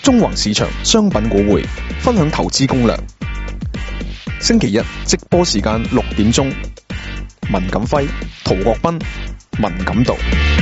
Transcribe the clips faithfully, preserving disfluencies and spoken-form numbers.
中環市場商品股匯分享投資攻略。星期一直播時間六點鐘，文錦輝、陶國斌、文錦道。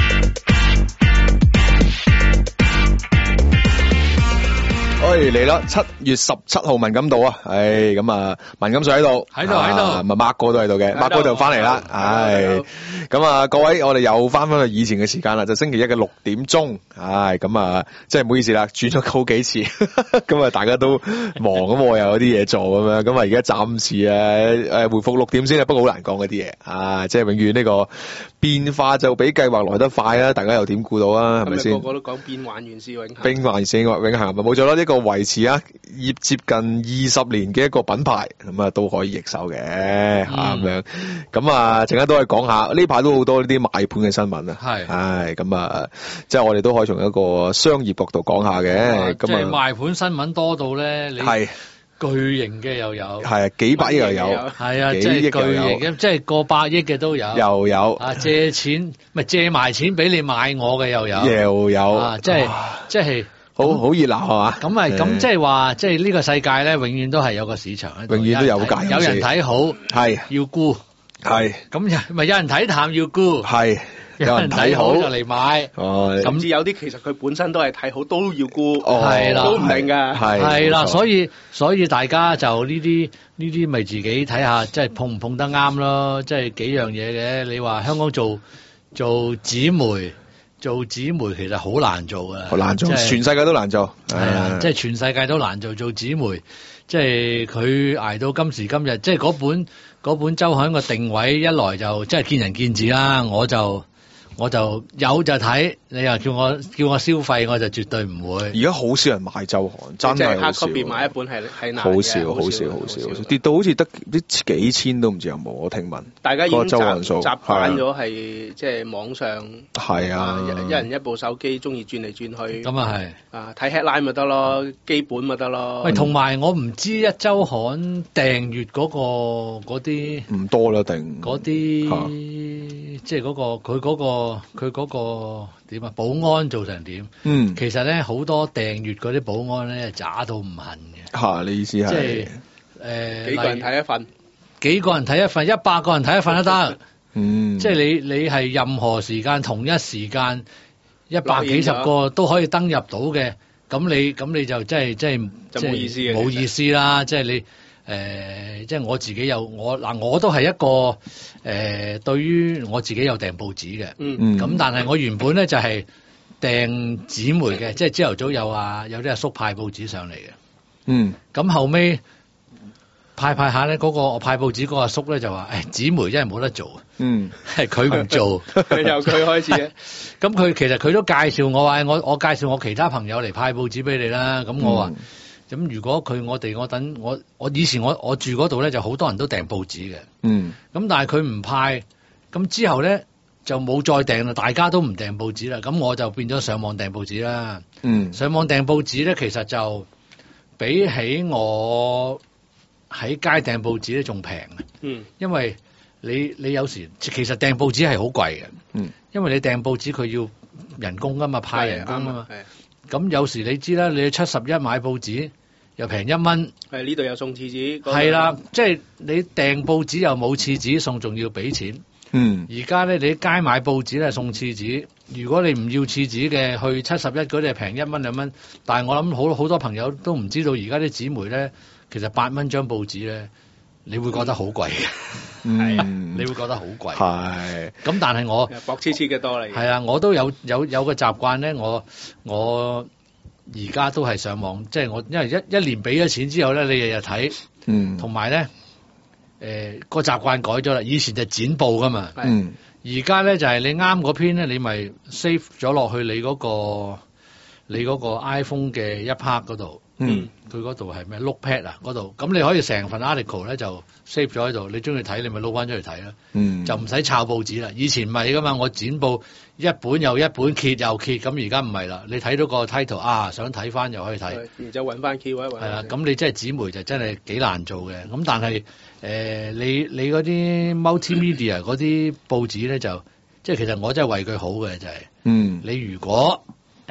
哎嚟啦！七月十七號文錦道啊，唉咁啊文錦水喺度， 喺度喺度， 咪 Mark 哥都喺度嘅，Mark 哥就翻嚟啦，唉咁啊各位，我哋又翻翻去以前嘅時間啦，就星期一嘅六點鐘，唉咁啊即係唔好意思啦，轉咗好幾次，咁啊大家都忙咁，我又有啲嘢做咁樣，咁啊而家暫時啊誒回復六點先啊，不過好難講嗰啲嘢啊，即係永遠呢個變化就比計劃來得快啊，大家又點估到啊？係咪先？ 個個都講變幻原是永恆， 變幻原是永恆，咪冇錯啦！呢個維持啊業接近二十年嘅一個品牌，咁啊都可以易手嘅嚇咁樣。咁啊陣間都可以講下，呢排都好多呢啲賣盤嘅新聞啊。 係， 唉咁啊，即係我哋都可以從一個商業角度講下嘅。 即係賣盤新聞多到咧，你係巨型嘅又有， 係啊幾百億又有， 係啊，即係巨型嘅，即係過百億嘅都有， 又有啊借錢咪借埋錢俾你買我嘅又有， 又有啊即係即係。 好好熱鬧係嘛？ 咁咪咁即係話，即係呢個世界咧，永遠都係有個市場喺度， 永遠都有價有有人睇好， 係要沽， 係咁咪有人睇淡要沽， 係有人睇好就嚟買， 哦， 甚至有啲其實佢本身都係睇好，都要沽， 係啦， 都唔定㗎， 係係啦，所以所以大家就呢啲呢啲咪自己睇下，即係碰唔碰得啱咯，即係幾樣嘢嘅。你話香港做做紙媒。做紙媒其實好難做啊， 好難做，全世界都難做， 係啊，即係全世界都難做做紙媒，即係佢捱到今時今日，即係嗰本嗰本週刊嘅定位一來就即係見仁見智啦，我就我就有就睇，你又叫我叫我消費，我就絕對唔會。 而家好少人買週刊，真係好少。 即係 hardcopy 買一本係係難嘅， 好少好少好少，跌到好似得啲幾千都唔知有冇，我聽聞。 大家已經習習習慣咗係即係網上係啊， 一人一部手機，中意轉嚟轉去。 咁啊係啊，睇 headline 咪得咯，基本咪得咯。 喂，同埋我唔知一週刊訂閱嗰個嗰啲唔多啦，定嗰啲即係嗰個佢嗰個。佢嗰個點啊？保安做成點？嗯，其實咧好多訂閱嗰啲保安咧渣到唔恨嘅。嚇、啊， 你意思係？即係誒幾個人睇一份， 幾個人睇一份，一百個人睇一份都得。 嗯， 即係你你係任何時間同一時間一百幾十個都可以登入到嘅，咁你咁你就即係即係就冇意思嘅， 冇意思啦！即係你。誒、呃，即係我自己有我嗱，我都係一個誒、呃，對於我自己有訂報紙嘅， 嗯， 咁但係我原本咧就係、是、訂紙媒嘅，即係朝頭早有啊，有啲阿叔派報紙上嚟嘅， 嗯， 咁後尾派派下咧，嗰、那個我派報紙嗰個阿叔咧就話，誒，紙媒真係冇得做， 嗯， 係佢唔做， 由佢開始嘅， 咁佢其實佢都介紹我話，我我介紹我其他朋友嚟派報紙俾你啦，咁我話。嗯咁如果佢我哋我等我我以前我我住嗰度咧就好多人都訂報紙嘅，嗯，咁但係佢唔派，咁之後咧就冇再訂啦，大家都唔訂報紙啦，咁我就變咗上網訂報紙啦，嗯，上網訂報紙咧其實就比起我喺街訂報紙咧仲平嘅，嗯，因為你你有時其實訂報紙係好貴嘅，嗯，因為你訂報紙佢要人工噶嘛，派人工啊嘛，咁有時你知啦，你七十一買報紙。又平一蚊， 係呢度有送廁紙， 係啦，即係你訂報紙又冇廁紙送，仲要俾錢。嗯，而家咧你喺街買報紙咧送廁紙，如果你唔要廁紙嘅，去七十一嗰啲係平一蚊兩蚊。但係我諗好好多朋友都唔知道，而家啲紙媒咧，其實八蚊張報紙咧，你會覺得好貴嘅，係、嗯，你會覺得好貴。係，咁但係我薄黐黐嘅多嚟。 係啊，我都有有有個習慣咧，我我。而家都係上網，即係我因為一一年俾咗錢之後咧，你日日睇，嗯，同埋咧，誒個習慣改咗啦。以前就剪報噶嘛，嗯，而家咧就係你啱嗰篇咧，你咪 save 咗落去你嗰個你嗰個 iPhone 嘅一 part 嗰度，嗯，佢嗰度係咩 Notepad 啊嗰度，咁你可以成份 article 咧就 save 咗喺度，你中意睇你咪撈翻出嚟睇啦，嗯，就唔使抄報紙啦。以前唔係噶嘛，我剪報。一本又一本揭又揭，咁而家唔係啦。你睇到個 title 啊，想睇翻又可以睇， 然之後揾翻 key 位。係啦，咁你真係紙媒就真係幾難做嘅。咁但係誒、呃，你你嗰啲 multimedia 嗰啲報紙咧，就即係其實我真係為佢好嘅就係、是，嗯，你如果誒、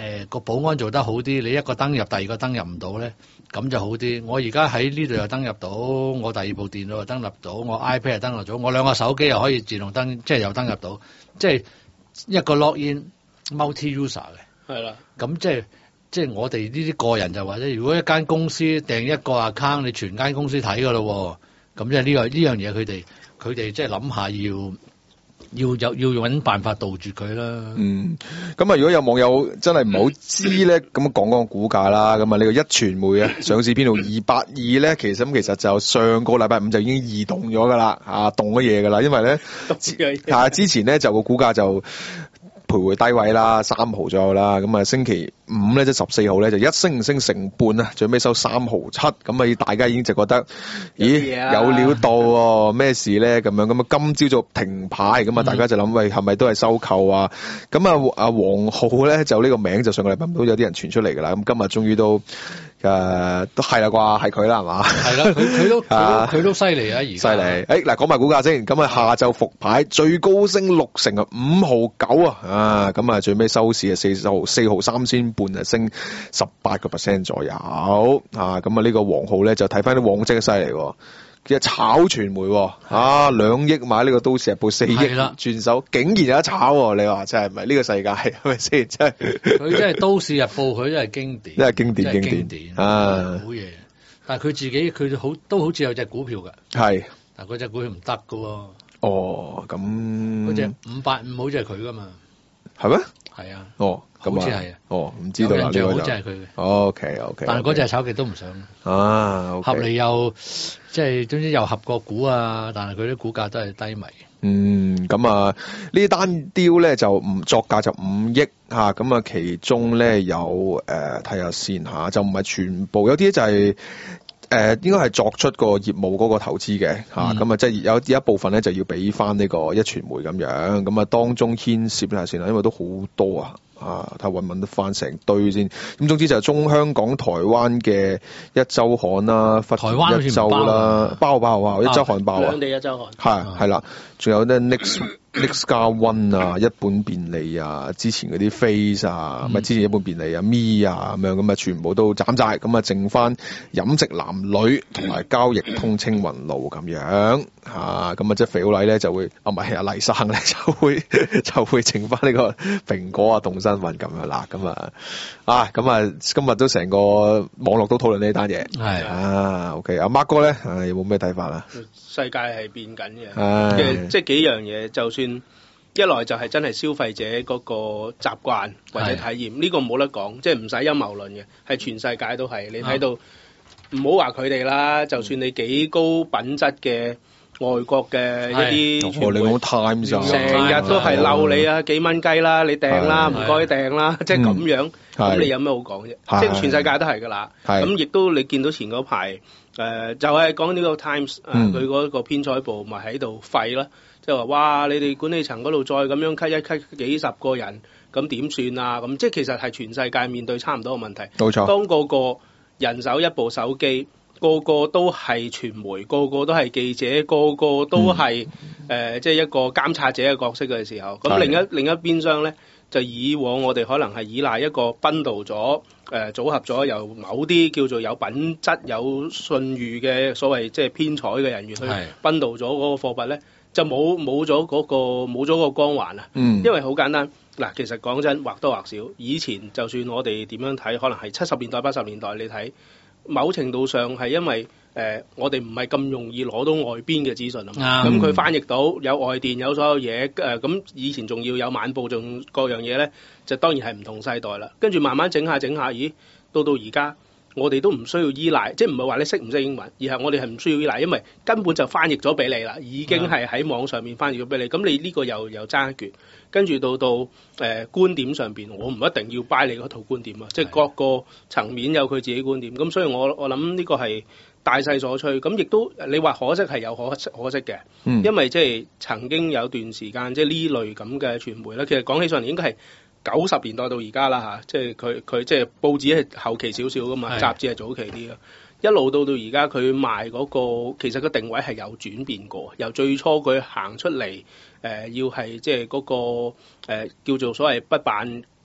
誒個保安做得好啲，你一個登入，第二個登入唔到咧，咁就好啲。我而家喺呢度又登入到，我第二部電腦又登入到，我 iPad 又登入到，我兩個手機又可以自動登，即係又登入到，即係一個 login multi user 嘅。 係啦， 咁即係即係我哋呢啲個人就話咧，如果一間公司訂一個 account，你全間公司睇噶咯，咁即係呢個呢樣嘢，佢哋佢哋即係諗下要。要有要揾辦法杜絕佢啦。 嗯，咁啊，如果有網友真係唔好知咧，咁講講股價啦。咁啊，呢個壹傳媒啊，上市編號二八二咧，其實咁其實就上個禮拜五就已經異動咗噶啦，啊，動咗嘢噶啦，因為咧，啊，之前咧就個股價就徘徊低位啦，三毫左右啦。咁啊，星期五咧即十四號咧就一升升成半啊，最尾收三毫七。咁啊，大家已經就覺得，咦，有料到喎，咩事咧？咁樣咁啊，今朝就停牌，咁啊，大家就諗喂，係咪都係收購啊？咁啊，阿黃浩咧就呢個名就上個禮拜都有啲人傳出嚟㗎啦。咁今日終於都。誒、呃，都係啦啩，係佢啦，係嘛？係啦， 佢佢都佢都犀利啊！而家犀利。誒，嗱，講埋股價先。咁啊，下晝復牌，最高升六成啊，五毫九啊，啊，咁啊，最尾收市啊，四十毫四毫三仙半啊，升十八個 percent 左右。啊，咁啊，呢個黃浩咧就睇翻啲往績嘅犀利。其實炒傳媒啊，兩億買呢個都市日報四億轉手，竟然有得炒，你話真係唔係呢個世界係咪先？真係佢真係都市日報，佢真係經典， 真係經典經典， 經典啊，好嘢！但係佢自己佢好都好似有隻股票㗎，係，但係嗰隻股票唔得㗎喎。哦，咁嗰隻五八五好似係佢㗎嘛？係咩？係啊。哦。好似係啊，哦，唔知道啦，呢個就好似係佢嘅。O K O K，但係嗰隻炒極都唔上啊。Okay. 合嚟又即係總之又合個股啊，但係佢啲股價都係低迷。嗯，咁啊呢單 deal 咧就唔作價就五億嚇，咁啊其中咧有誒睇下先嚇，就唔係全部，有啲就係、是。誒、呃、應該係作出個業務嗰個投資嘅嚇，咁啊即係有有一部分咧就要俾翻呢個壹傳媒咁樣，咁啊當中牽涉下先啦，因為都好多啊，啊睇下揾唔揾得翻成堆先。咁總之就係中香港台灣嘅一週刊啦，台灣一週啦，包包包一週刊包啊， 兩地一週刊係係啦，仲有咧 Next Next 加 One 啊，一本便利啊，之前嗰啲 Face 啊，咪、嗯、之前一本便利啊 Me 啊咁樣，咁啊全部都斬晒，咁啊剩翻飲食男女同埋交易通青雲路咁樣嚇，咁啊即係肥佬黎咧就會，啊唔係啊黎生咧就會就會剩翻呢個蘋果啊動新聞咁樣啦，咁啊啊咁啊今日都成個網絡都討論呢單嘢，係啊 OK，阿 Mark 哥咧、啊、有冇咩睇法啊？ 世界係變緊嘅，即係即係幾樣嘢，就算一來就係真係消費者嗰個習慣或者體驗，呢、這個冇得講，即係唔使陰謀論嘅，係全世界都係。你睇到唔好話佢哋啦，就算你幾高品質嘅外國嘅一啲傳媒，你講 Times 成日都係嬲你啊，幾蚊雞啦，你訂啦，唔該訂啦，即係咁樣，咁你有咩好講啫？即係全世界都係噶啦，咁亦都你見到前嗰排。誒、呃、就係、是、講呢個 Times，誒佢嗰個編採部咪喺度廢啦，即係話哇你哋管理層嗰度再咁樣 cut 一 cut 幾十個人，咁點算啊？咁即係其實係全世界面對差唔多嘅問題。冇錯，當個個人手一部手機，個個都係傳媒，個個都係記者，個個都係誒即係一個監察者嘅角色嘅時候，咁另一另一邊廂咧。就以往我哋可能係依賴一個 bundle 咗誒、呃、組合咗由某啲叫做有品質有信譽嘅所謂即係編採嘅人員去 bundle 咗嗰個貨物咧，就冇冇咗嗰個冇咗個光環啊！嗯，因為好簡單嗱，其實講真或多或少，以前就算我哋點樣睇，可能係七十年代八十年代你睇，某程度上係因為。誒、呃，我哋唔係咁容易攞到外邊嘅資訊啊嘛，咁、嗯、佢翻譯到有外電有所有嘢，誒、呃、咁以前仲要有晚報，仲各樣嘢咧，就當然係唔同世代啦。跟住慢慢整下整下，咦，到到而家我哋都唔需要依賴，即係唔係話你識唔識英文，而係我哋係唔需要依賴，因為根本就翻譯咗俾你啦，已經係喺網上面翻譯咗俾你。咁你呢個又又爭一橛，跟住到到誒、呃、觀點上邊，我唔一定要 buy 你嗰套觀點啊，即係各個層面有佢自己觀點。咁所以我我諗呢個係。大勢所趨，咁亦都你話可惜係有可惜可惜嘅、嗯，因為即係曾經有段時間即係呢類咁嘅傳媒咧，其實講起上嚟應該係九十年代到而家啦嚇，即係佢佢即係報紙係後期少少噶嘛，雜誌係早期啲嘅，一路到到而家佢賣嗰、那個其實個定位係有轉變過，由最初佢行出嚟誒、呃、要係即係嗰個、呃、叫做所謂不辦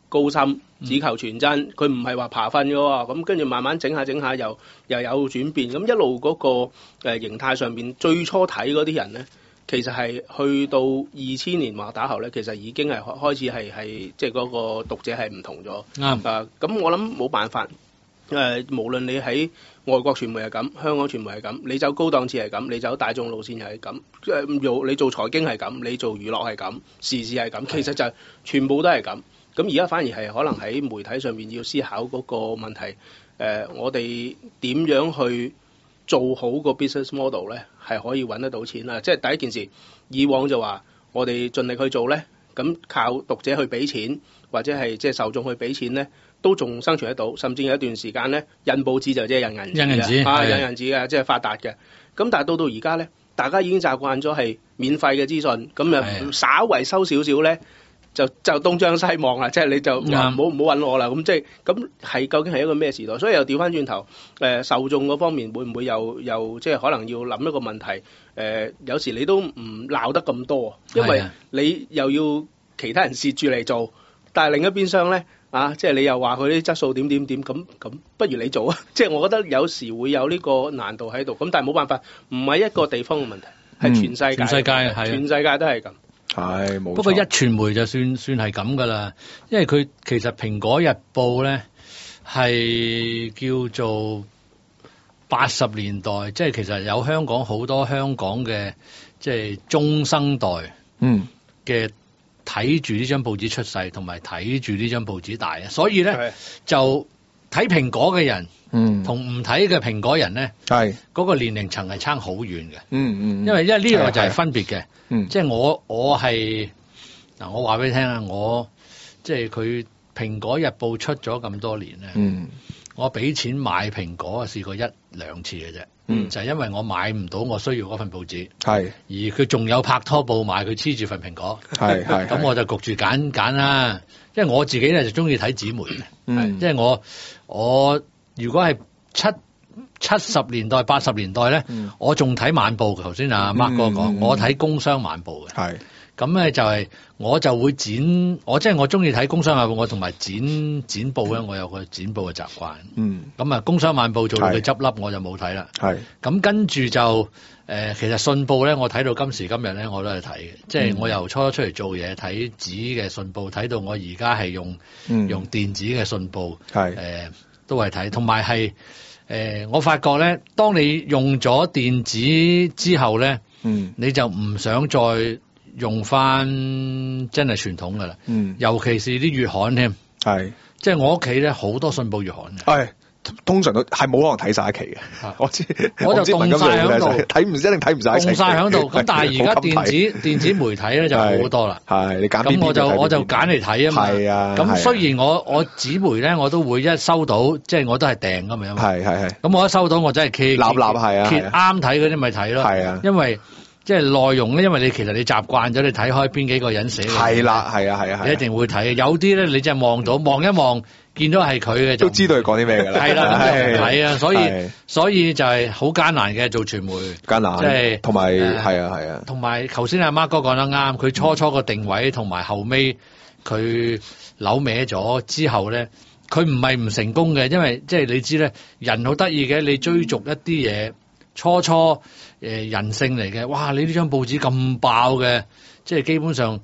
高深，只求全真，佢唔係話爬瞓嘅喎。咁跟住慢慢整下整下又又有轉變，咁一路嗰、那個誒、呃、形態上邊，最初睇嗰啲人咧，其實係去到二千年或打後咧，其實已經係開始係係即係嗰個讀者係唔同咗。啱、嗯、啊，咁我諗冇辦法。誒、呃，無論你喺外國傳媒係咁，香港傳媒係咁，你走高檔次係咁，你走大眾路線又係咁，即係做你做財經係咁，你做娛樂係咁，時事係咁，其實就係全部都係咁。咁而家反而係可能喺媒體上面要思考嗰個問題。誒、呃，我哋點樣去做好個 business model 咧，係可以揾得到錢啦。即係第一件事，以往就話我哋盡力去做咧，咁靠讀者去俾錢，或者係即係受眾去俾錢咧，都仲生存得到，甚至有一段時間咧，印報紙就即係印銀印銀紙啊，印銀紙嘅，即係發達嘅。咁但係到到而家咧，大家已經習慣咗係免費嘅資訊，咁啊稍為收少少咧，就就東張西望啦，即係你就唔好唔好揾我啦。咁即係咁係究竟係一個咩時代？所以又調翻轉頭，誒、呃、受眾嗰方面會唔會又又即係可能要諗一個問題？誒、呃、有時你都唔鬧得咁多，因為你又要其他人蝕住嚟做，但係另一邊廂咧。啊！即係你又話佢啲質素點點點咁咁，不如你做啊！即係我覺得有時會有呢個難度喺度，咁但係冇辦法，唔係一個地方嘅問題，係、嗯、全世界， 全世界係全世界都係咁。 係冇錯。 不過一傳媒就算算係咁噶啦，因為佢其實《蘋果日報》咧係叫做八十年代，即係其實有香港好多香港嘅即係中生代嗯嘅。睇住呢張報紙出世，同埋睇住呢張報紙大啊！所以咧就睇蘋果嘅人，嗯，同唔睇嘅蘋果人咧，係嗰、嗰個年齡層係差好遠嘅，嗯嗯，因為因為呢個就係分別嘅，嗯，即係我我係嗱，我話俾你聽啊，我即係佢蘋果日報出咗咁多年咧，嗯，我俾錢買蘋果啊，試過一兩次嘅啫。嗯，就係、是、因為我買唔到我需要嗰份報紙，係，而佢仲有拍拖報買，佢黐住份蘋果，係係，咁我就焗住揀揀啦。因為我自己咧就中意睇紙媒嘅，嗯，即係我我如果係七七十年代八十年代咧、嗯，我仲睇晚報。頭先阿 Mark 哥講、嗯，我睇工商晚報嘅，係。咁咧就係我就會剪，我即係我中意睇工商晚報，我同埋剪剪報咧，我有個剪報嘅習慣。嗯。咁啊，工商晚報做到佢執笠，我就冇睇啦。係。咁跟住就誒、呃，其實信報咧，我睇到今時今日咧，我都係睇嘅。即係我由初初出嚟做嘢睇紙嘅信報，睇到我而家係用、嗯、用電子嘅信報。係。誒、呃，都係睇，同埋係誒，我發覺咧，當你用咗電子之後咧，嗯，你就唔想再用翻真係傳統噶啦，嗯，尤其是啲月刊添，係，即係我屋企咧好多信報月刊嘅，係，通常都係冇可能睇晒一期嘅，我知，我就凍晒喺度，睇唔一定睇唔晒，凍晒喺度，咁但係而家電子電子媒體咧就好多啦，係，你揀邊啲？咁我就我就揀嚟睇啊嘛，係啊，咁雖然我我紙媒咧我都會一收到，即係我都係訂噶嘛，係係係，咁我一收到我真係揭，立立係啊，揭啱睇嗰啲咪睇咯，係啊，因為。即係內容咧，因為你其實你習慣咗，你睇開邊幾個人寫嘅，係啦，係啊，係啊，你一定會睇。有啲咧，你真係望到望一望，見到係佢嘅，都知道佢講啲咩㗎啦。係啦，咁就唔睇啊。所以所以就係好艱難嘅做傳媒，艱難。即係同埋係啊係啊。同埋頭先阿 Mark 哥講得啱，佢初初個定位同埋後尾佢扭歪咗之後咧，佢唔係唔成功嘅，因為即係你知咧，人好得意嘅，你追逐一啲嘢。初初誒、呃、人性嚟嘅，哇！你呢張報紙咁爆嘅，即係基本上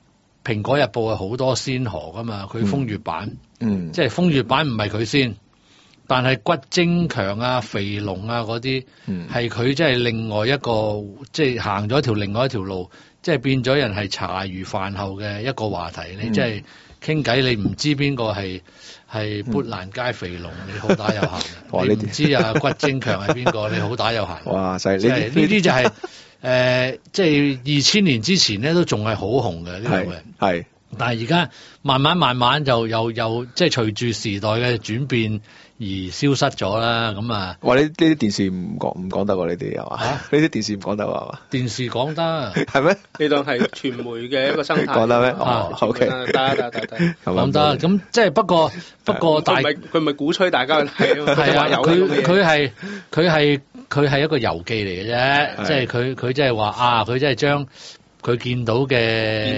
《蘋果日報》係好多先河噶嘛，佢風月版，嗯，即係風月版唔係佢先，但係骨精強啊、肥龍啊嗰啲，嗯，係佢即係另外一個，即係行咗一條另外一條路，即係變咗人係茶餘飯後嘅一個話題，嗯、你即係傾偈，你唔知邊個係。係砵蘭街肥龍，你好打有閒。你唔知啊，骨精強係邊個？你好打有閒。哇！犀利！呢啲就係、是、誒、呃，即係二千年之前咧，都仲係好紅嘅呢個嘅。係。但係而家慢慢慢慢就又又即係隨住時代嘅轉變而消失咗啦。咁啊，哇！呢呢啲電視唔講唔講得喎？呢啲係嘛？呢啲電視唔講得係嘛？電視講得係咩？你當係傳媒嘅一個生態講得咩？哦，OK，得得得得，講得。咁即係不過不過大佢唔係鼓吹大家去睇啊？係啊，佢佢係佢係佢係一個遊記嚟嘅啫。即係佢佢即係話啊，佢即係將佢見到嘅見聞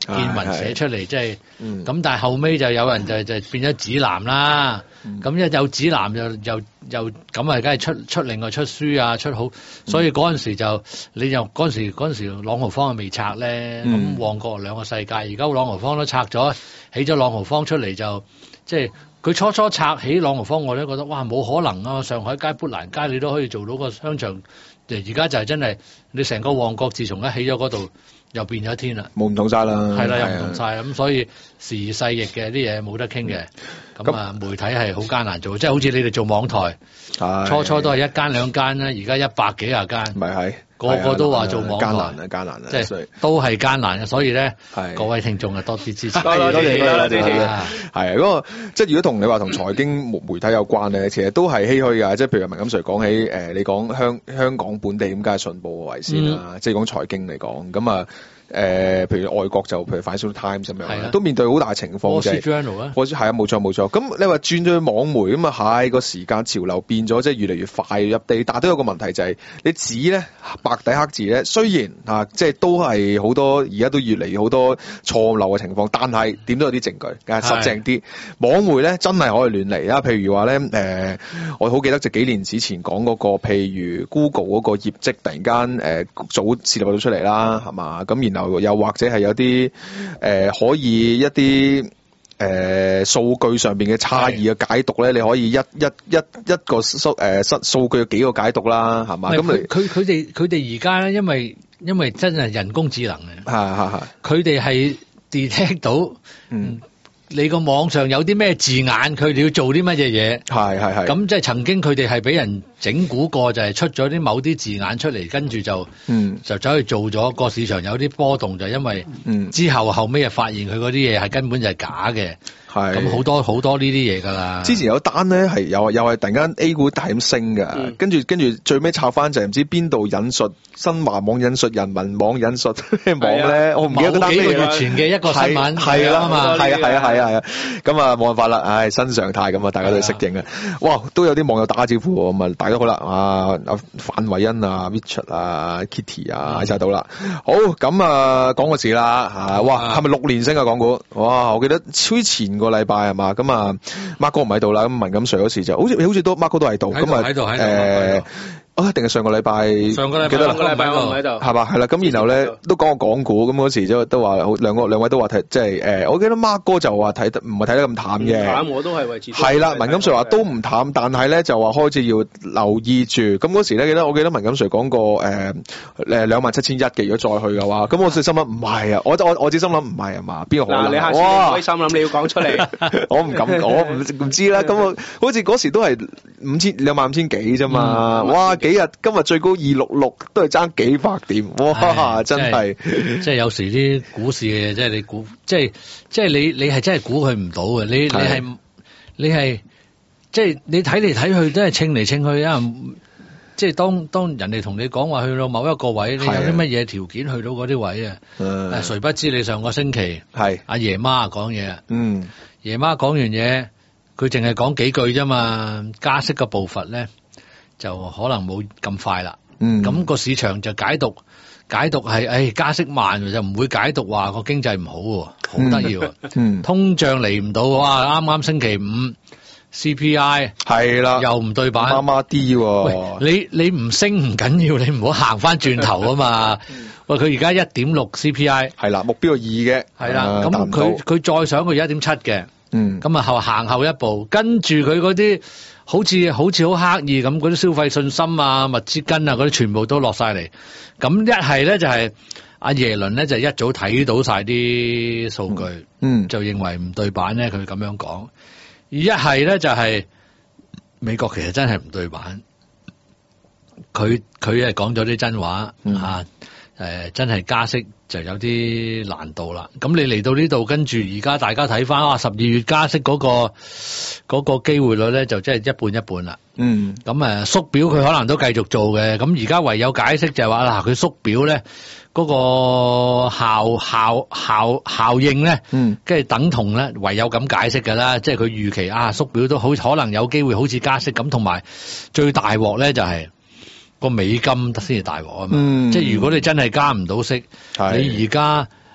見聞寫出嚟，即係咁。但係後尾就有人就就變咗指南啦。咁一有指南又又又咁啊，梗係出出另外出書啊，出好。所以嗰陣時就你又嗰陣時嗰陣時朗豪坊未拆咧，咁旺角兩個世界。而家朗豪坊都拆咗，起咗朗豪坊出嚟就即係佢初初拆起朗豪坊，我都覺得哇冇可能啊！上海街、砵蘭街你都可以做到個商場。而家就係真係你成個旺角，自從一起咗嗰度，又變咗天啦， 冇唔同晒啦， 係啦，又唔同晒咁，所以時移世易嘅啲嘢冇得傾嘅。咁啊，媒體係好艱難做，即係好似你哋做網台，初初都係一間兩間啦，而家一百幾廿間， 咪係個個都話做網台， 艱難啊，艱難啊， 即係都係艱難嘅。所以咧，各位聽眾啊，多啲支持，多謝多謝多謝。係啊， 嗰個即係如果同你話同財經媒體有關咧，其實都係唏噓㗎。即係譬如文錦 Sir 講起誒，你講香香港本地咁，梗係信報為先啦。即係講財經嚟講，咁啊。誒、呃，譬如外國就譬如 Financial Times 咁樣，都面對好大情況就係、是，係啊，冇錯冇錯。咁你話轉咗去網媒咁啊，係個時間潮流變咗，即係越嚟越快入地，但係都有個問題就係、是，你紙咧白底黑字咧，雖然啊，即係都係好多而家都越嚟越好多錯漏嘅情況，但係點都有啲證據，梗係實淨啲。網媒咧真係可以亂嚟啊！譬如話咧，誒、呃，我好記得就幾年之前講嗰、那個，譬如 Google 嗰個業績突然間誒、呃、早洩露咗出嚟啦，係嘛？咁然後又或者係有啲誒、呃、可以一啲誒數據上邊嘅差異嘅解讀咧，你可以一一一一個數誒數數據有幾個解讀啦，係嘛？咁你佢佢哋佢哋而家咧，因為因為真係人工智能嘅， 係係係， 佢哋係 detect 到嗯。你個網上有啲咩字眼，佢哋要做啲乜嘢嘢？係係係。咁即係曾經佢哋係俾人整蠱過，就係、是、出咗啲某啲字眼出嚟，跟住就嗯就走去做咗個市場有啲波動，就因為嗯之後後尾又發現佢嗰啲嘢係根本就係假嘅。係咁好多好多呢啲嘢㗎啦。之前有單咧係又又係突然間 A 股大咁升㗎、嗯，跟住跟住最尾抄翻就係唔知邊度引述新華網引述人民網引述咩網咧、啊，我唔記得嗰單咩。幾個月前嘅一個新聞係啦嘛，係啊係啊係啊係啊，咁啊冇辦法啦，唉新常態咁啊，大家都要適應啊。哇，都有啲網友打招呼咁啊，大家好啦啊，范偉恩啊 ，Richard 啊 ，Kitty 啊喺晒度啦。好咁啊，講個事啦嚇，哇係咪六連升啊港股？哇，我記得超前個禮拜係嘛，咁啊 Mark 哥唔喺度啦，咁文錦 Sir 嗰時就好似好似都 Mark 哥都喺度，咁啊誒。啊，定係上個禮拜，上個禮拜，記得上個禮拜我唔喺度，係嘛，係啦，咁然後咧都講個港股，咁嗰時都都話好兩個兩位都話睇，即係誒，我記得 Mark 哥就話睇得唔係睇得咁淡嘅，淡我都係維持，係啦，文錦 Sir 話都唔淡，但係咧就話開始要留意住，咁嗰時咧記得我記得文錦 Sir 講過誒誒兩萬七千一嘅，如果再去嘅話，咁我最心諗唔係啊，我我我只心諗唔係啊嘛，邊個可能？嗱，你下次唔可以心諗你要講出嚟，我唔敢講，我唔唔知啦，咁我好似嗰時都係五千兩萬五千幾啫嘛，哇！幾日今日最高二六六，都係爭幾百點，哇！真係，即係有時啲股市嘅嘢，即係你估，即係即係你你係真係估佢唔到嘅，你你係你係即係你睇嚟睇去都係稱嚟稱去啊！即係當當人哋同你講話去到某一個位，你有啲乜嘢條件去到嗰啲位啊？誒，誰不知你上個星期係阿爺媽講嘢啊？嗯，爺媽講完嘢，佢淨係講幾句啫嘛，加息嘅步伐咧。就可能冇咁快啦，嗯，咁個市場就解讀解讀係，誒、哎、加息慢就唔會解讀話個經濟唔好喎，好得意喎，嗯，通脹嚟唔到，哇，啱啱星期五 C P I 係啦，又唔對版，麻麻啲喎，你你唔升唔緊要，你唔好行翻轉頭啊嘛，喂，佢而家一點六 C P I 係啦，目標係二嘅，係啦，咁佢佢再上佢一點七嘅，嗯，咁啊後行後一步，跟住佢嗰啲。好似好似好刻意咁，嗰啲消費信心啊、密芝根啊嗰啲全部都落晒嚟。咁一係咧就係、是、阿耶倫咧就一早睇到晒啲數據，嗯，就認為唔對版咧，佢咁樣講。而一係咧就係、是、美國其實真係唔對版，佢佢係講咗啲真話、嗯啊誒，真係加息就有啲難度啦。咁你嚟到呢度，跟住而家大家睇翻，哇！十二月加息嗰個嗰個機會率咧，就真係一半一半啦。嗯。咁誒，縮表佢可能都繼續做嘅。咁而家唯有解釋就係話，嗱，佢縮表咧，嗰個效效效效應咧，嗯，跟住等同咧，唯有咁解釋㗎啦。即係佢預期啊，縮表都好可能有機會好似加息咁，同埋最大鑊咧就係。個美金先至大鑊啊嘛，嗯、即係如果你真係加唔到息，你而家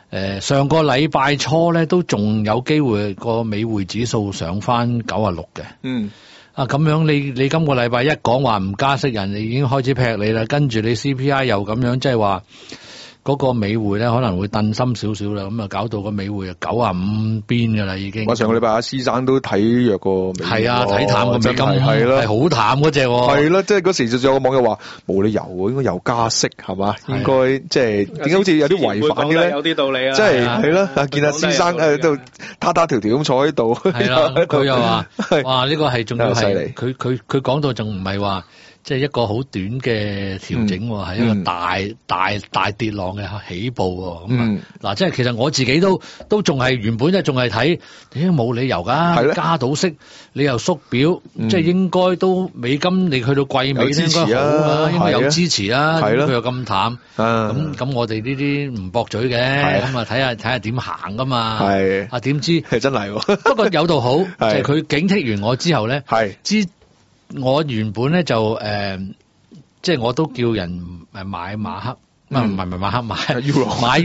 呃、上個禮拜初咧都仲有機會個美匯指數上翻九啊六嘅。 嗯。 啊，咁樣你你今個禮拜一講話唔加息，人哋已經開始劈你啦，跟住你 C P I 又咁樣，即係話嗰個美匯咧可能會燉深少少啦，咁啊搞到個美匯啊九啊五邊噶啦已經。 我上個禮拜阿施生都睇弱個美匯。 係啊，睇淡個美金， 係咯， 係好淡嗰隻。 係咯，即係嗰時就仲有個網友話冇理由喎，應該有加息係嘛？應該即係點解好似有啲違反嘅咧？ 有啲道理啊。 即係係咯，啊見阿施生誒都攤攤條條咁坐喺度。 係啦，佢又話：哇呢個係仲要係佢佢佢講到仲唔係話。即係一個好短嘅調整，係、嗯、一個大、嗯、大大跌浪嘅起步喎。咁啊，嗱、嗯，即係其實我自己都都仲係原本咧，仲係睇，點解冇理由㗎？加到息，你又縮表，嗯、即係應該都美金你去到季尾應該好啊，應該有支持啊。係咯，佢又咁淡，咁咁我哋呢啲唔駁嘴嘅，咁啊睇下睇下點行㗎嘛。係啊，點知係真係喎。不過有度好，就係佢警惕完我之後咧， 係知。我原本咧就誒、呃，即係我都叫人誒買馬克，唔係唔係馬克買 Euro， 買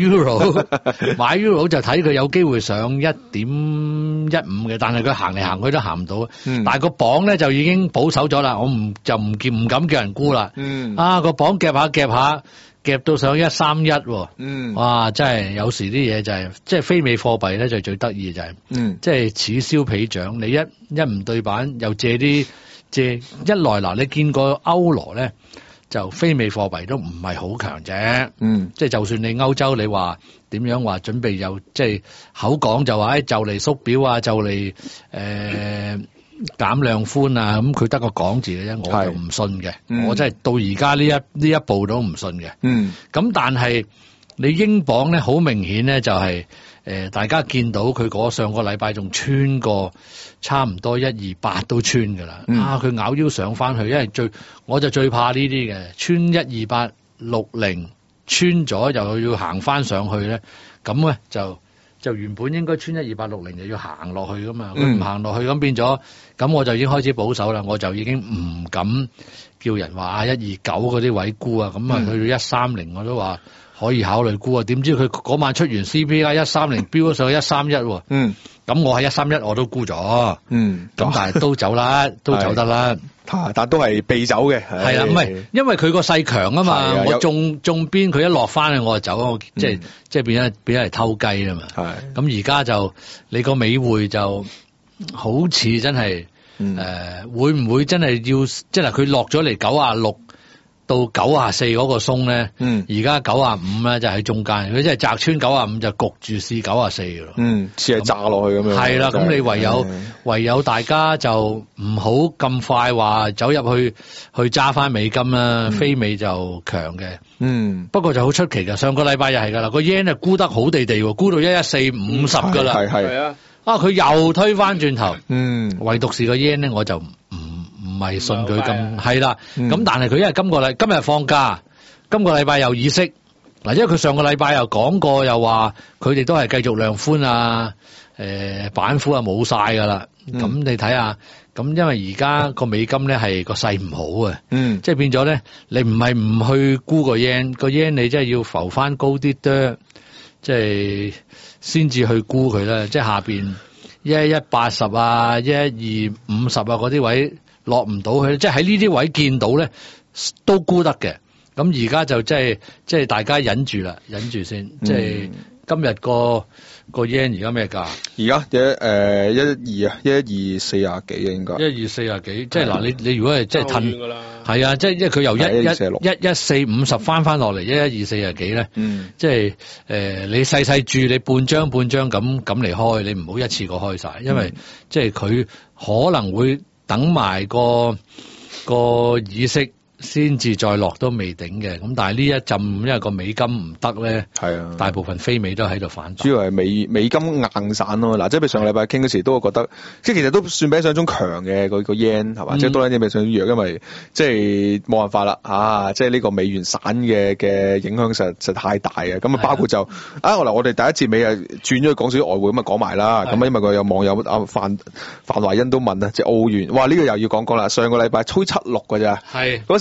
Euro， 買 Euro 就睇佢有機會上一點一五嘅，但係佢行嚟行去都行唔到。嗯、但係個榜咧就已經保守咗啦，我唔就唔叫唔敢叫人沽啦。嗯、啊個榜夾下夾下，夾到上一三一喎。嗯，哇！真係有時啲嘢就係、是，即係非美貨幣咧就最得意就係、是，嗯、即係此消彼長。你一一唔對版，又借啲。即係一來嗱，你見過歐羅咧，就非美貨幣都唔係好強啫。嗯，即係就算你歐洲，你話點樣話準備又即係口講就話誒就嚟縮表啊，就嚟誒減量寬啊，咁佢得個講字嘅啫，我就唔信嘅。嗯、我真係到而家呢一呢一步都唔信嘅。嗯，咁但係你英鎊咧，好明顯咧就係、是。誒、呃，大家見到佢嗰上個禮拜仲穿過差唔多一二八都穿噶啦，嗯、啊，佢咬腰上翻去，因為最我就最怕呢啲嘅，穿一二八六零穿咗又要行翻上去咧，咁咧就就原本應該穿一二八六零就要行落去噶嘛，佢唔行落去咁變咗，咁我就已經開始保守啦，我就已經唔敢叫人話啊一二九嗰啲位沽啊，咁啊、嗯、去到一三零我都話。可以考慮沽啊！點知佢嗰晚出完 C P I 一三零飆咗上去一三一喎。嗯，咁我喺一三一我都沽咗。嗯，咁但係都走啦，都走得啦。 但都係避走嘅。 係啦，唔係因為佢個勢強啊嘛。我中中邊佢一落翻去我就走，我即係即係變咗變咗嚟偷雞啊嘛。係。咁而家就你個美匯就好似真係誒，會唔會真係要即係佢落咗嚟九啊六？到九啊四嗰個鬆咧，而家九啊五咧就喺中間，佢即係砸穿九啊五就焗住試九啊四嘅咯。嗯， 似係炸落去咁樣。 係啦，咁你唯有唯有大家就唔好咁快話走入去去揸翻美金啦，非美就強嘅。嗯，不過就好出奇嘅，上個禮拜又係噶啦，個 yen 啊沽得好地地喎，沽到一一四五十噶啦。係係啊，啊佢又推翻轉頭。嗯，唯獨是個 yen 咧，我就唔。唔係信佢咁係啦，咁、嗯、但係佢因為今個禮今日放假，今個禮拜又議息嗱，因為佢上個禮拜又講過，又話佢哋都係繼續量寬啊，誒、呃、板斧啊冇晒噶啦，咁、嗯、你睇下，咁因為而家個美金咧係個勢唔好啊，嗯，即係變咗咧，你唔係唔去沽個 yen，個 yen 你真係要浮翻高啲多，即係先至去沽佢啦，即係下邊一一八十啊，一一二五十啊嗰啲位。落唔到去，即係喺呢啲位見到咧，都沽得嘅。咁而家就即係即係大家忍住啦，忍住先。即係今日個個 yen 而家咩價？而家一誒一一二啊，一一二四廿幾啊，應該。 一二四廿幾，即係嗱，你你如果係即係褪，係啊，即係因為佢由一一一一四五十翻翻落嚟一一二四廿幾咧。嗯。即係誒，你細細注，你半張半張咁咁嚟開，你唔好一次過開晒，因為即係佢可能會。等埋個個議息先至再落都未頂嘅，咁但係呢一陣因為個美金唔得咧，係啊，大部分非美都喺度反彈， 主要係美美金硬散咯。嗱，即係譬如上個禮拜傾嗰時都覺得，即係其實都算比上中強嘅個個 yen 係嘛，即係多啲嘢比上弱，因為即係冇辦法啦啊！即係呢個美元散嘅嘅影響實實太大嘅，咁啊包括就啊，我嗱我哋第一節尾啊轉咗去講少啲外匯咁啊講埋啦，咁啊因為個有網友啊范范懷欣都問啊，即係澳元，哇呢個又要講講啦，上個禮拜吹七六㗎咋，係嗰時。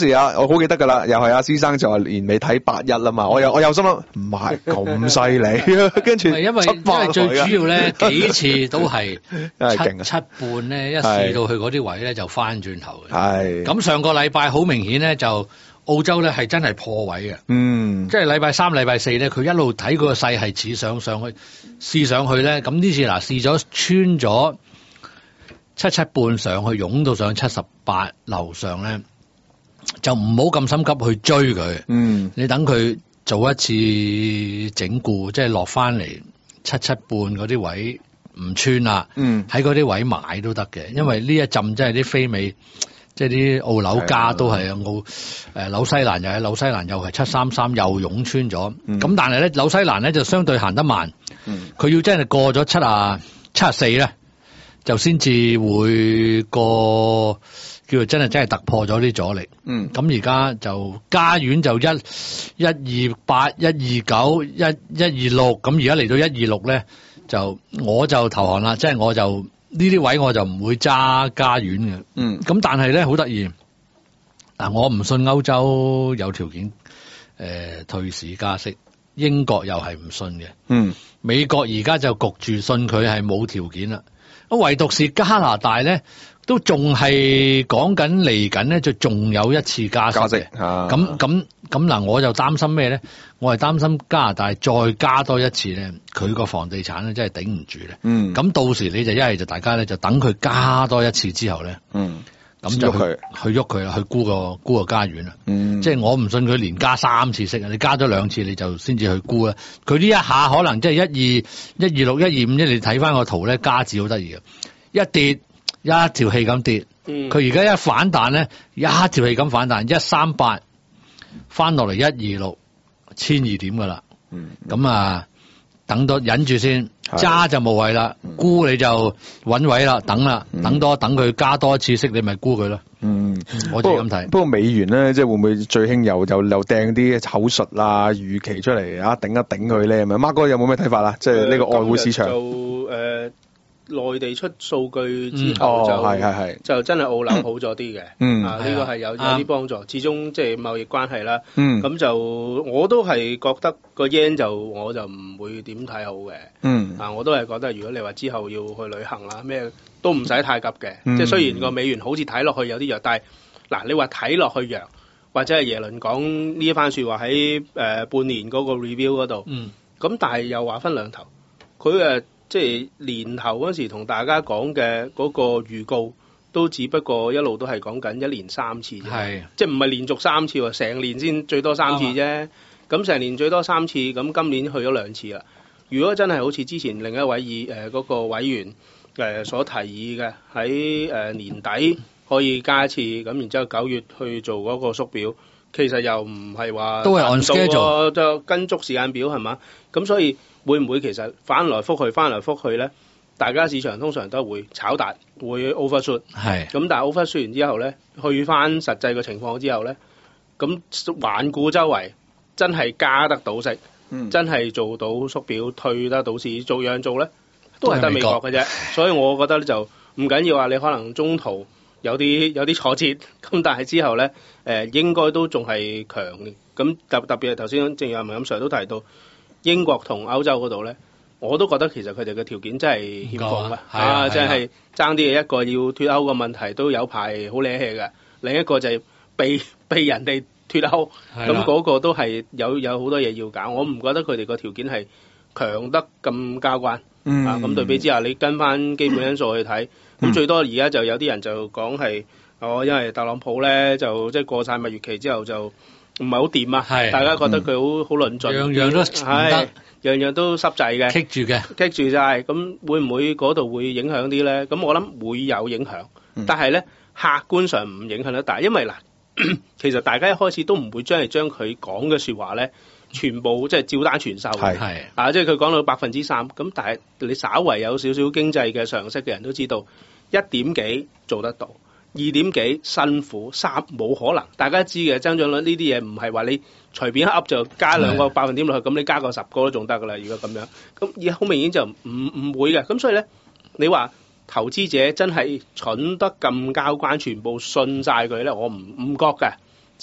時啊，我好記得㗎啦，又係阿師生就話年尾睇八一啦嘛，我又我又心諗唔係咁犀利啊，跟住因為因為最主要咧幾次都係七七半咧，一試到去嗰啲位咧就翻轉頭嘅。係咁上個禮拜好明顯咧就。澳洲咧係真係破位嘅，嗯，即係禮拜三、禮拜四咧，佢一路睇嗰個勢係似上上去試上去咧，咁呢次嗱試咗穿咗七七半上去，湧到上七十八樓上咧，就唔好咁心急去追佢，嗯，你等佢做一次整固，即係落翻嚟七七半嗰啲位唔穿啦，嗯，喺嗰啲位買都得嘅，因為呢一陣真係啲非美。即係啲澳紐加都係澳誒紐西蘭又係紐西蘭又係七三三又湧穿咗，咁、嗯、但係咧紐西蘭咧就相對行得慢，佢、嗯、要真係過咗七啊七啊四咧，就先至會過叫做真係真係突破咗啲阻力。嗯，咁而家就加元就一一二八、一二九、一一二六，咁而家嚟到一二六咧，就我就投降啦，即係我就。呢啲位我就唔會揸加元嘅，嗯，咁但係咧好得意，嗱我唔信歐洲有條件誒、呃、退市加息，英國又係唔信嘅，嗯，美國而家就焗住信佢係冇條件啦，咁唯獨是加拿大咧都仲係講緊嚟緊咧就仲有一次加息嘅，咁咁咁嗱我就擔心咩咧？我係擔心加拿大再加多一次咧，佢個房地產咧真係頂唔住咧。嗯，咁到時你就一係就大家咧就等佢加多一次之後咧，嗯，咁就去去喐佢啦，去沽個沽個加元啦。嗯，即係我唔信佢連加三次息啊！你加咗兩次你就先至去沽啦。佢呢一下可能即係一二一二六一二五一，你睇翻個圖咧，加字好得意嘅，一跌一條氣咁跌。嗯，佢而家一反彈咧，一條氣咁反彈，一三八翻落嚟一二六。千二點噶啦，咁、嗯、啊，等多忍住先，揸就無謂啦，沽你就揾位啦，等啦，嗯、等多等佢加多一次息，你咪沽佢咯。嗯，我就咁睇。不過美元咧，即係會唔會最興又又又掟啲口述啊、預期出嚟啊，頂一頂佢咧？咁啊，孖哥有冇咩睇法啊？即係呢個外匯市場就誒。呃內地出數據之後就、嗯哦、係係係就真係澳紐好咗啲嘅，嗯啊呢、呢個係有有啲幫助，始終即係貿易關係啦，嗯咁就我都係覺得個 yen 就我就唔會點睇好嘅，嗯啊我都係覺得如果你話之後要去旅行啦咩都唔使太急嘅，嗯、即係雖然個美元好似睇落去有啲弱，但係嗱你話睇落去弱，或者係耶倫講呢一番説話喺誒、呃、半年嗰個 review 嗰度，嗯咁但係又話分兩頭，佢誒。即係年頭嗰時同大家講嘅嗰個預告，都只不過一路都係講緊一年三次啫，即係唔係連續三次喎，成年先最多三次啫。咁成年最多三次，咁今年去咗兩次啦。如果真係好似之前另一位議誒嗰個委員誒、呃、所提議嘅，喺誒年底可以加一次，咁然之後九月去做嗰個縮表，其實又唔係話都係按 schedule 就跟足時間表係嘛？咁所以。會唔會其實翻來覆去翻來覆去咧？大家市場通常都會炒大，會 overshoot。係。咁但係 overshoot 完之後咧，去翻實際嘅情況之後咧，咁環顧周圍真係加得到息，嗯、真係做到縮表，退得到市，做樣做咧，都係得美國嘅啫。所以我覺得咧就唔緊要話你可能中途有啲有啲挫折，咁但係之後咧誒、呃、應該都仲係強嘅。咁特特別係頭先正如阿文錦 Sir 都提到。英國同歐洲嗰度咧，我都覺得其實佢哋嘅條件真係欠奉嘅，啊，真係爭啲嘅一個要脱歐嘅問題都有排好理氣嘅，另一個就係被被人哋脱歐，咁嗰個都係有有好多嘢要搞，我唔覺得佢哋個條件係強得咁交關，嗯、啊，咁對比之下，你跟翻基本因素去睇，咁、嗯、最多而家就有啲人就講係，哦，因為特朗普咧就即係過晒蜜月期之後就。唔係好掂啊！大家覺得佢好好論盡，樣樣都係，樣樣都濕滯嘅，棘住嘅，棘住晒。咁會唔會嗰度會影響啲咧？咁我諗會有影響，嗯、但係咧客觀上唔影響得大，因為嗱，其實大家一開始都唔會將係將佢講嘅説話咧，全部即係照單全收嘅，係啊，即係佢講到百分之三，咁但係你稍為有少少經濟嘅常識嘅人都知道，一點幾做得到。二點幾辛苦，三冇可能，大家知嘅增長率呢啲嘢唔係話你隨便一噏就加兩個百分點落去，咁你加個十個都仲得噶啦。如果咁樣，咁而家好明顯就唔唔會嘅。咁所以咧，你話投資者真係蠢得咁交關，全部信晒佢咧，我唔唔覺嘅。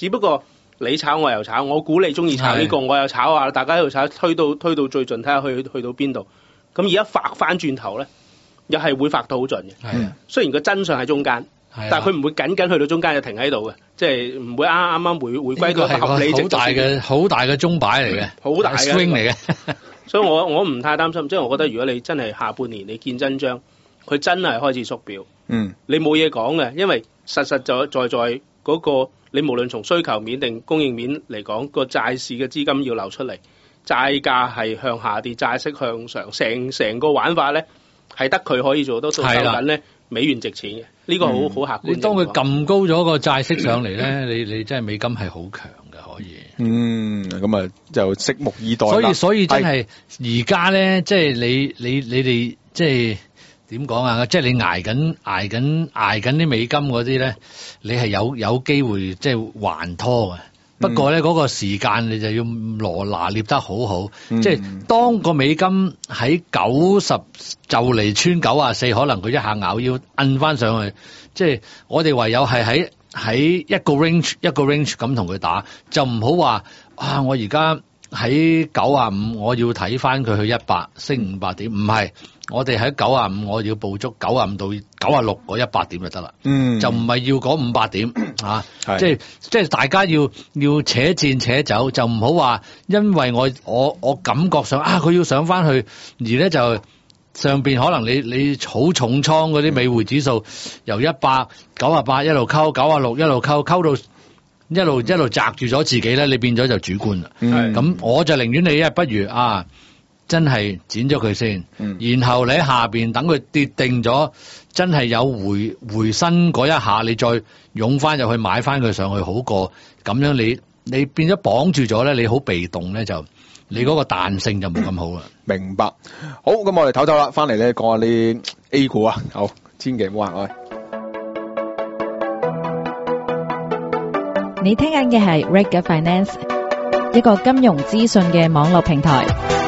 只不過你炒我又炒，我估你中意炒呢個，我又炒啊，大家喺度炒，推到推到最盡，睇下去去到邊度。咁而家發翻轉頭咧，又係會發到好盡嘅。係啊，雖然個真相喺中間，但係佢唔會緊緊去到中間就停喺度嘅，即係唔會啱啱啱回回歸到合理值。好大嘅好大嘅鐘擺嚟嘅， 好大嘅 swing 嚟嘅。 所以我我唔太擔心，即係我覺得如果你真係下半年你見真章，佢真係開始縮表，嗯，你冇嘢講嘅，因為實實在在在嗰個你無論從需求面定供應面嚟講，個債市嘅資金要流出嚟，債價係向下跌，債息向上，成成個玩法咧係得佢可以做到，到收緊咧美元值錢嘅，呢個好好客觀。 你當佢撳高咗個債息上嚟咧，你你真係美金係好強嘅，可以。 嗯，咁啊就拭目以待啦。 所以所以真係而家咧，即係你你你哋即係點講啊？即係你捱緊捱緊捱緊啲美金嗰啲咧，你係有有機會即係還拖嘅。不過咧，嗰、嗯、個時間你就要羅拿捏得好好，嗯、即係當個美金喺九十就嚟穿九啊四，可能佢一下咬腰摁翻上去，即係我哋唯有係喺喺一個 range 一個 range 咁同佢打，就唔好話啊！我而家喺九啊五，我要睇翻佢去一百升五百點，唔係。我哋喺九啊五，我要捕捉九啊五到九啊六嗰一百點就得啦。嗯，就唔係要嗰五百點啊，即係即係大家要要且戰且走，就唔好話因為我我我感覺上啊，佢要上翻去，而咧就上邊可能你你好重倉嗰啲美匯指數由一百九啊八一路溝九啊六一路溝溝到一路一路擲住咗自己咧，你變咗就主觀啦。咁、嗯、我就寧願你一不如啊。真係剪咗佢先，嗯、然後你喺下邊等佢跌定咗，真係有回回身嗰一下，你再湧翻入去買翻佢上去，好過咁樣你你變咗綁住咗咧，你好被動咧，就你嗰個彈性就冇咁好啦。 明白。好，咁我哋唞唞啦，翻嚟咧講下啲 A 股啊，好，千祈唔好行開。 你聽緊嘅係 Reg Finance，一個金融資訊嘅網絡平台。